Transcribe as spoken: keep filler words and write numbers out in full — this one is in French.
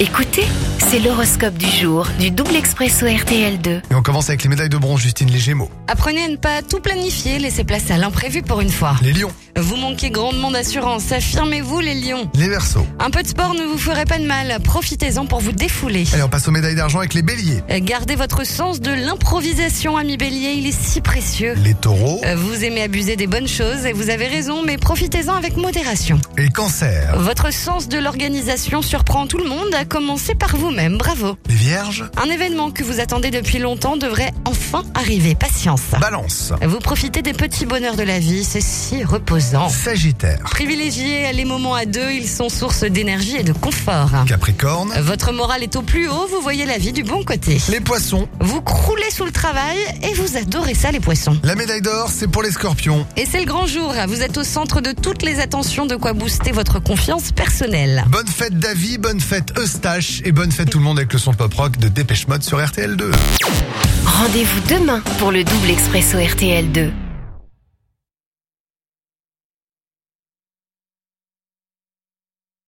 Écoutez, c'est l'horoscope du jour du Double Expresso R T L deux. Et on commence avec les médailles de bronze, Justine, les Gémeaux. Apprenez à ne pas tout planifier, laissez place à l'imprévu pour une fois. Les Lions, Vous manquez grandement d'assurance, affirmez-vous les lions. les Verseaux. Un peu de sport ne vous ferait pas de mal, profitez-en pour vous défouler. Allez, on passe aux médailles d'argent avec les Béliers. Gardez votre sens de l'improvisation, ami Bélier, il est si précieux. Les Taureaux Vous aimez abuser des bonnes choses et vous avez raison, mais profitez-en avec modération. et les Cancers. Votre sens de l'organisation surprend tout le monde, à commencer par vous-même, bravo. Les Vierges, Un événement que vous attendez depuis longtemps devrait enfin arriver, patience. Balance. Vous profitez des petits bonheurs de la vie, c'est si reposant. Sagittaire, Privilégiez les moments à deux, ils sont source d'énergie et de confort. Capricorne, Votre morale est au plus haut, vous voyez la vie du bon côté. les Poissons. Vous croulez sous le travail et vous adorez ça les poissons. La médaille d'or, c'est pour les Scorpions. Et c'est le grand jour, vous êtes au centre de toutes les attentions, de quoi booster votre confiance personnelle. Bonne fête Davy, bonne fête Eustache et bonne fête tout le monde avec le son pop rock de Dépêche Mode sur R T L deux. Rendez-vous demain pour le Double Expresso R T L deux.